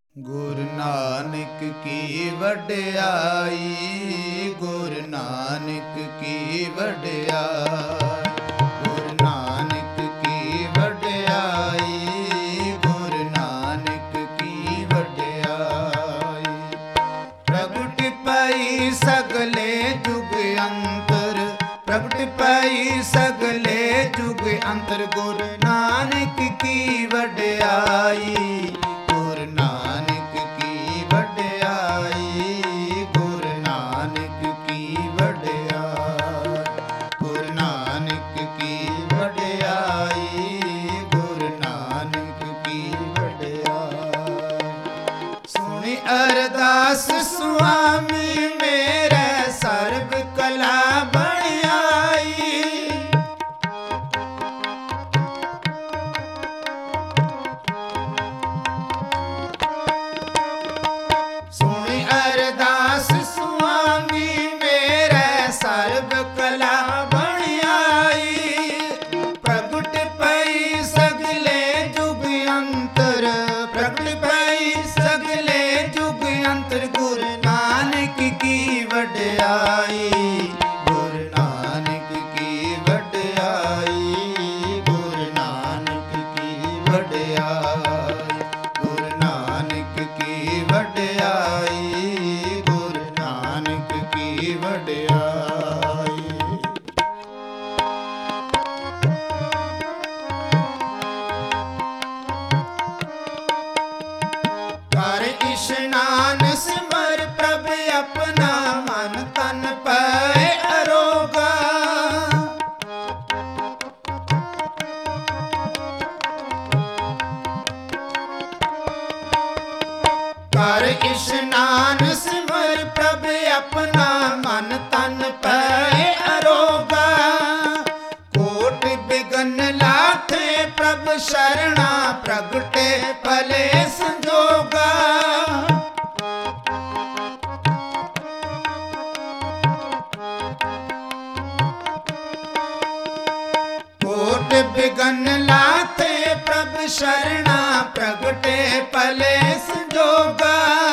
ਗੁਰੂ ਨਾਨਕ ਕੀ ਵਡਿਆਈ, ਗੁਰੂ ਨਾਨਕ ਕੀ ਵਡਿਆਈ, ਗੁਰੂ ਨਾਨਕ ਕੀ ਵਡਿਆਈ, ਗੁਰੂ ਨਾਨਕ ਕੀ ਵਡਿਆਈ। ਪ੍ਰਗਟ ਪਈ ਸਗਲੇ ਜੁਗ ਅੰਤਰ, ਪ੍ਰਗਟ ਪਈ ਸਗਲੇ ਜੁਗ ਅੰਤਰ, ਗੁਰੂ ਨਾਨਕ ਕੀ ਵਡਿਆਈ, ਗੁਰੂ ਨਾਨਕ ਕੀ ਵਡਿਆਈ, ਗੁਰੂ ਨਾਨਕ ਕੀ ਵਡਿਆਈ, ਗੁਰੂ ਨਾਨਕ ਕੀ ਵਡਿਆਈ, ਗੁਰੂ ਨਾਨਕ ਕੀ ਵਡਿਆਈ। ਸੁਣੀ ਅਰਦਾਸ ਸੁਆਮੀ ਮੇਰੇ ਸਰਬ ਕਲਾ ਬਣ ਆਈ, ਸੁਣੀ ਅਰਦਾਸ ਸੁਆਮੀ ਮੇਰੇ ਸਰਬ ਕਲਾ ਬਣ ਆਈ। ਪ੍ਰਗਟ ਪਈ ਸਗਲੇ ਜੁਗ ਅੰਤਰ, ਪ੍ਰਗਟ ਪਈ ਸਗਲੇ ਜੁਗ ਅੰਤਰ, ਗੁਰੂ ਨਾਨਕ ਕੀ ਵਡਿਆਈ, ਗੁਰੂ ਨਾਨਕ ਕੀ ਵਡਿਆਈ, ਗੁਰੂ ਨਾਨਕ ਕੀ ਵਡਿਆਈ, ਗੁਰੂ ਨਾਨਕ ਕੀ ਵਡਿਆਈ, ਗੁਰੂ ਨਾਨਕ ਕੀ ਵਡਿਆਈ। ਕਰ ਇਸ਼ਨਾਨ ਸਿਮਰ ਪ੍ਰਭ ਆਪਣਾ, ਮਨ ਤਨ ਪੈ ਅਰੋਗਾ। ਕਰ ਇਸ਼ਨਾਨ ਸਿਮਰ ਪ੍ਰਭ ਆਪਣਾ, ਮਨ ਤਨ ਪੈ ਅਰੋਗਾ। ਕੋਟ ਬਿਗਨ ਲਾਥੇ ਪ੍ਰਭ ਸ਼ਰਣਾ, ਪ੍ਰਗਟੇ ਭਲੇ ਸੰਜੋਗਾ। ਕੋਟ ਬਿਗਨ ਲਾਥੇ ਪ੍ਰਭ ਸ਼ਰਣਾ, ਪ੍ਰਗਟੇ ਭਲੇ ਸੰਜੋਗਾ।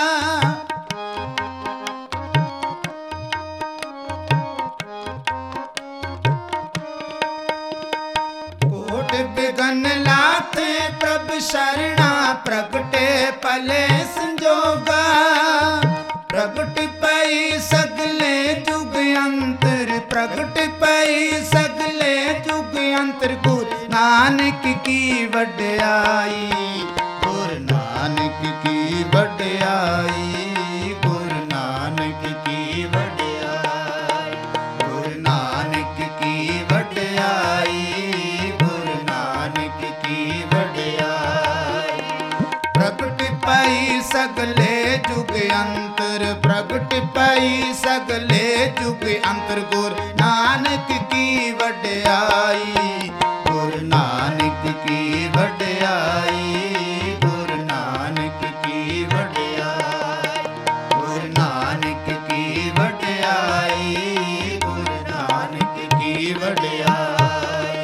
ਕੋਟ ਬਿਗਨ ਲਾਥੇ ਪ੍ਰਭ ਸ਼ਰਣਾ, ਪ੍ਰਗਟੇ ਭਲੇ ਸੰਜੋਗਾ। ਪ੍ਰਗਟ ਪਈ ਸਗਲੇ ਜੁਗ ਅੰਤਰ, ਪ੍ਰਗਟ ਪਈ ਸਗਲੇ ਜੁਗ ਅੰਤਰ, ਗੁਰੂ ਨਾਨਕ ਕੀ ਵਡਿਆਈ, ਗੁਰੂ ਨਾਨਕ ਕੀ ਵਡਿਆਈ, ਗੁਰੂ ਨਾਨਕ ਕੀ ਵਡਿਆਈ, ਗੁਰੂ ਨਾਨਕ ਕੀ ਵਡਿਆਈ, ਗੁਰੂ ਨਾਨਕ ਕੀ ਵਡਿਆਈ। ਪ੍ਰਗਟ ਪਈ ਸਗਲੇ ਜੁਗ ਅੰਤਰ, ਪ੍ਰਗਟ ਪਈ ਸਗਲੇ ਜੁਗ ਅੰਤਰ, ਗੁਰੂ ਨਾਨਕ ਕੀ ਵਡਿਆਈ, ਗੁਰੂ ਨਾਨਕ ਕੀ ਵਡਿਆਈ, ਗੁਰੂ ਨਾਨਕ ਕੀ ਵਡਿਆਈ, ਗੁਰੂ ਨਾਨਕ ਕੀ ਵਡਿਆਈ, ਗੁਰੂ ਨਾਨਕ ਕੀ ਵਡਿਆਈ।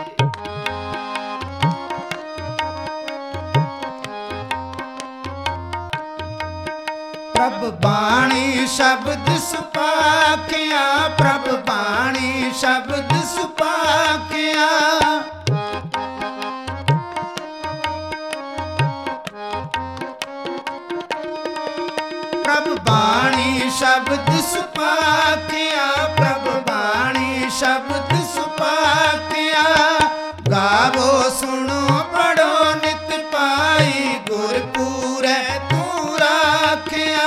ਪ੍ਰਭ ਬਾਣੀ ਸ਼ਬਦ ਸੁਪਾਖਿਆ, ਪ੍ਰਭ ਬਾਣੀ ਸ਼ਬਦ ਸੁਪਾਖਿਆ। ਪ੍ਰਭ ਬਾਣੀ ਸ਼ਬਦ ਸੁਪਾਖਿਆ, ਪ੍ਰਭ ਬਾਣੀ ਸ਼ਬਦ ਸੁਪਾਖਿਆ। ਗਾਵੋ ਸੁਣੋ ਪੜੋ ਨਿਤ ਪਾਈ, ਗੁਰ ਪੂਰੈ ਤੂੰ ਰਾਖਿਆ।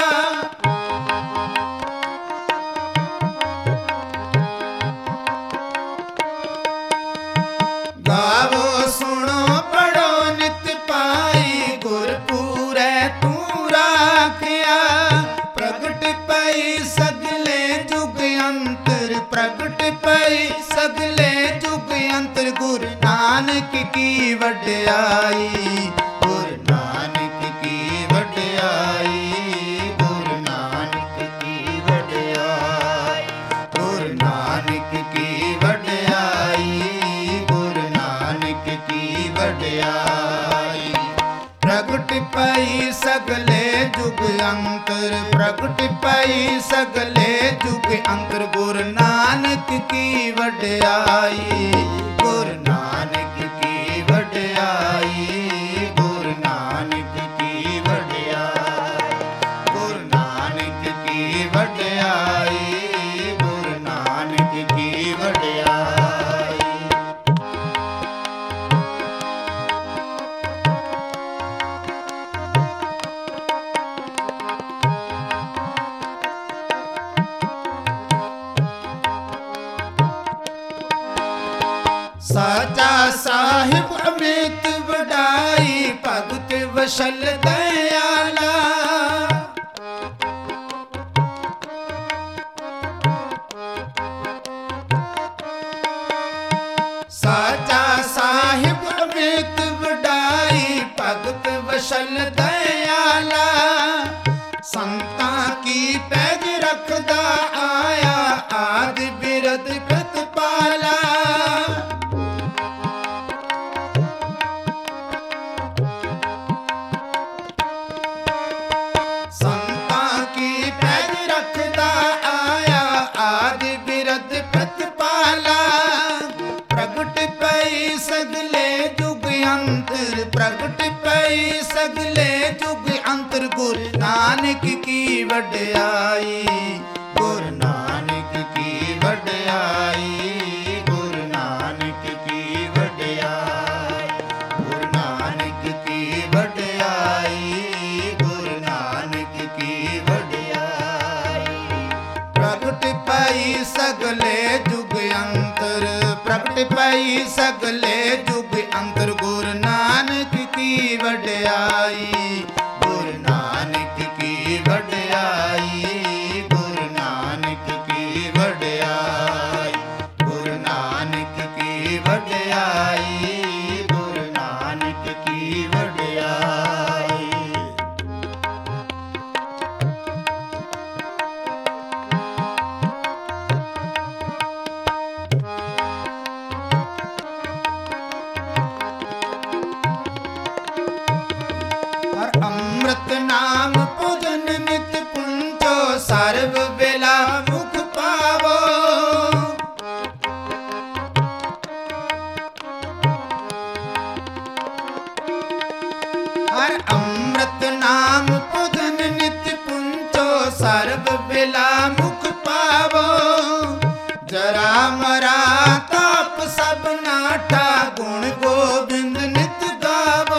ਗਾਵੋ ਸੁਣੋ ਪੜੋ ਨਿਤ ਪਾਈ, ਗੁਰ ਪੂਰੈ ਤੂੰ ਰਾਖਿਆ। ਪ੍ਰਗਟ ਪਈ ਸਗਲੇ ਜੁਗ ਅੰਤਰ, ਪ੍ਰਗਟ ਪਈ ਸਗਲੇ ਜੁਗ ਅੰਤਰ, ਗੁਰੂ ਨਾਨਕ ਕੀ ਵਡਿਆਈ, ਗੁਰੂ ਨਾਨਕ ਕੀ ਵਡਿਆਈ, ਗੁਰੂ ਨਾਨਕ ਕੀ ਵਡਿਆਈ, ਗੁਰੂ ਨਾਨਕ ਕੀ ਵਡਿਆਈ, ਗੁਰੂ ਨਾਨਕ ਕੀ ਵਡਿਆਈ। ਪ੍ਰਗਟ ਪਈ ਸਗਲੇ ਜੁਗ ਅੰਤਰ, ਪ੍ਰਗਟ ਪਈ ਸਗਲੇ ਜੁਗ ਅੰਤਰ। ਗੁਰੂ ਨਾਨਕ ਕੀ ਵਡਿਆਈ, ਗੁਰੂ ਨਾਨਕ ਕੀ ਵਡਿਆਈ, ਗੁਰੂ ਨਾਨਕ ਕੀ ਵਡਿਆਈ, ਗੁਰੂ ਨਾਨਕ ਕੀ ਵਡਿਆਈ, ਗੁਰੂ ਨਾਨਕ ਕੀ ਵਡਿਆਈ। ਸਾਚਾ ਸਾਹਿਬ ਅਮਿਤ ਵਡਾਈ, ਭਗਤ ਵਸ਼ਲ ਦਇਆਲਾ। ਸਾਚਾ ਸਾਹਿਬ ਅਮਿਤ ਵਡਾਈ, ਭਗਤ ਵਸ਼ਲ ਦਇਆਲਾ। ਸੰਤਾਂ ਕੀ ਪੈਜ ਰੱਖਦਾ ਆਇਆ, ਆਦ ਬਿਰਦ ਪ੍ਰਤਪਾਲਾ। ਸੰਤਾਂ ਕੀ ਪੈਜ ਰੱਖਦਾ ਆਇਆ, ਆਦ ਬਿਰਦ ਪ੍ਰਤਪਾਲਾ। ਪ੍ਰਗਟ ਪਈ ਸਗਲੇ ਜੁਗ ਅੰਤਰ, ਪ੍ਰਗਟ ਪਈ ਸਗਲੇ ਜੁਗ ਅੰਤਰ। ਗੁਰੂ ਨਾਨਕ ਕੀ ਵਡਿਆਈ, ਗੁਰੂ ਨਾਨਕ ਕੀ ਵਡਿਆਈ, ਗੁਰੂ ਨਾਨਕ ਕੀ ਵਡਿਆਈ, ਗੁਰੂ ਨਾਨਕ ਕੀ ਵਡਿਆਈ, ਗੁਰੂ ਨਾਨਕ ਕੀ ਵਡਿਆਈ। ਪ੍ਰਗਟ ਪਈ ਸਗਲੇ ਜੁਗ ਅੰਤਰ, ਪ੍ਰਗਟ ਪਈ ਸਗਲੇ ਜੁਗ ਅੰਤਰ। ਗੁਰੂ ਨਾਨਕ ਕੀ ਵਡਿਆਈ, ਗੁਰੂ ਨਾਨਕ ਕੀ ਵਡਿਆਈ, ਗੁਰੂ ਨਾਨਕ ਕੀ ਵਡਿਆਈ, ਗੁਰੂ ਨਾਨਕ ਕੀ ਵਡਿਆਈ, ਗੁਰੂ ਨਾਨਕ ਕੀ ਵਡਿਆਈ। ਹਰ ਅੰਮ੍ਰਿਤ ਨਾਮ ਭੋਜਨ ਨਿਤ ਪੁੰਚੋ, ਸਰਬ ਵੇਲਾ ਮੁਖ ਪਾਵੋ। ਹਰ ਅੰਮ੍ਰਿਤ ਨਾਮ ਭੋਜਨ ਨਿਤ ਪੁੰਚੋ, ਸਰਬ ਵੇਲਾ ਮੁਖ ਪਾਵੋ। ਜਰਾ ਮਰਾ ਤਾਪ ਸਭ ਨਾਠਾ, ਗੁਣ ਗੋਬਿੰਦ ਨਿਤ ਗਾਵੋ।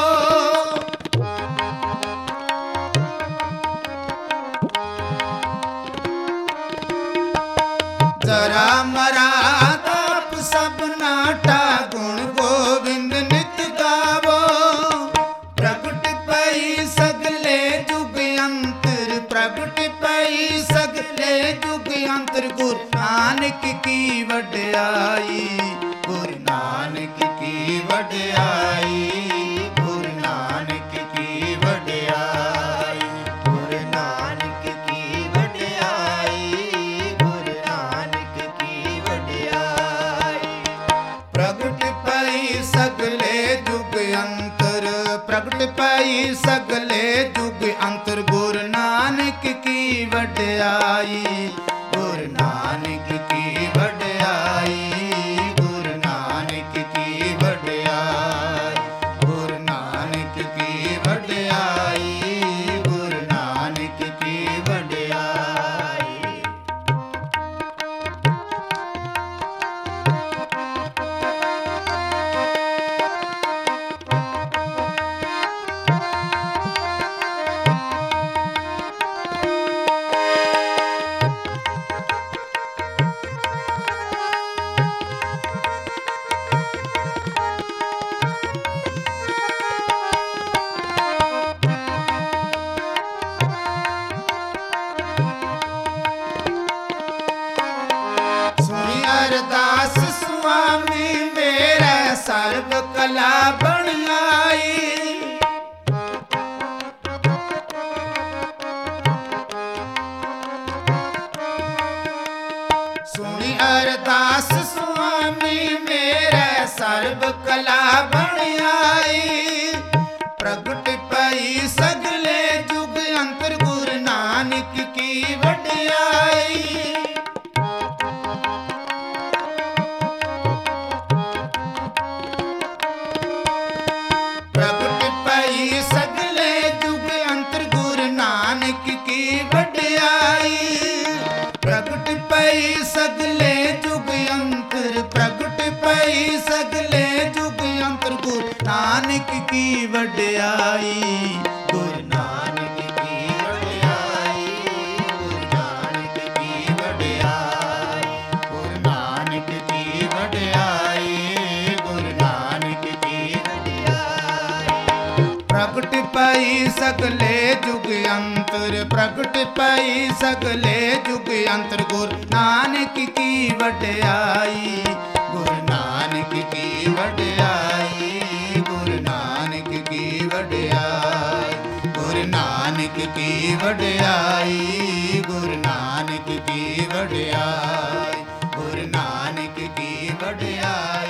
ਜਰਾ ਮਰਾ ਤਾਪ ਸਭ ਨਾਟਾ, ਗੁਣ ਗੋਬਿੰਦ ਨਿਤ ਗਾਵੋ। ਪ੍ਰਗਟ ਪਈ ਸਗਲੇ ਜੁਗ ਅੰਤਰ, ਪ੍ਰਗਟ ਪਈ ਸਗਲੇ ਜੁਗ ਅੰਤਰ। ਗੁਰੂ ਨਾਨਕ ਕੀ ਵਡਿਆਈ, ਗੁਰੂ ਨਾਨਕ ਕੀ ਵਡਿਆਈ, ਗੁਰੂ ਨਾਨਕ ਕੀ ਵਡਿਆਈ, ਗੁਰੂ ਨਾਨਕ ਕੀ ਵਡਿਆਈ, ਗੁਰੂ ਨਾਨਕ ਕੀ ਵਡਿਆਈ। ਪ੍ਰਗਟ ਪਈ ਸਗਲੇ ਜੁਗ ਅੰਤਰ, ਪ੍ਰਗਟ ਪਈ ਸਗਲੇ ਜੁਗ ਅੰਤਰ। ਗੁਰੂ ਨਾਨਕ ਕੀ ਵਡਿਆਈ, ਗੁਰੂ ਨਾਨਕ ਕੀ ਵਡਿਆਈ, ਗੁਰੂ ਨਾਨਕ ਕੀ ਵਡਿਆਈ, ਗੁਰੂ ਨਾਨਕ ਕੀ ਵਡਿਆਈ, ਗੁਰੂ ਨਾਨਕ ਕੀ ਵਡਿਆਈ। ਅਰਦਾਸ ਸੁਆਮੀ ਮੇਰੇ, ਸਰਬ ਕਲਾ ਬਣ ਆਈ। ਸੁਣੀ ਅਰਦਾਸ ਸੁਆਮੀ ਮੇਰੇ, ਸਰਬ ਕਲਾ ਬਣ ਆਈ। ਪ੍ਰਗਟ ਪਈ ਨਾਨਕ ਕੀ ਵਡਿਆਈ, ਗੁਰੂ ਨਾਨਕ ਕੀ ਵਡਿਆਈ, ਗੁਰੂ ਨਾਨਕ ਕੀ ਵਡਿਆਈ, ਗੁਰੂ ਨਾਨਕ ਕੀ ਵਡਿਆਈ, ਗੁਰੂ ਨਾਨਕ ਕੀ ਵਡਿਆਈ। ਪ੍ਰਗਟ ਪਈ ਸਗਲੇ ਜੁਗ ਅੰਤਰ, ਪ੍ਰਗਟ ਪਈ ਸਗਲੇ ਜੁਗ ਅੰਤਰ, ਗੁਰੂ ਨਾਨਕ ਕੀ ਵਡਿਆਈ, ਗੁਰੂ ਨਾਨਕ ਕੀ ਵਡਿਆਈ, ਗੁਰੂ ਨਾਨਕ ਕੀ ਵਡਿਆਈ, ਗੁਰੂ ਨਾਨਕ ਕੀ ਵਡਿਆਈ, ਗੁਰੂ ਨਾਨਕ ਕੀ ਵਡਿਆਈ, ਗੁਰੂ ਨਾਨਕ ਕੀ ਵਡਿਆਈ।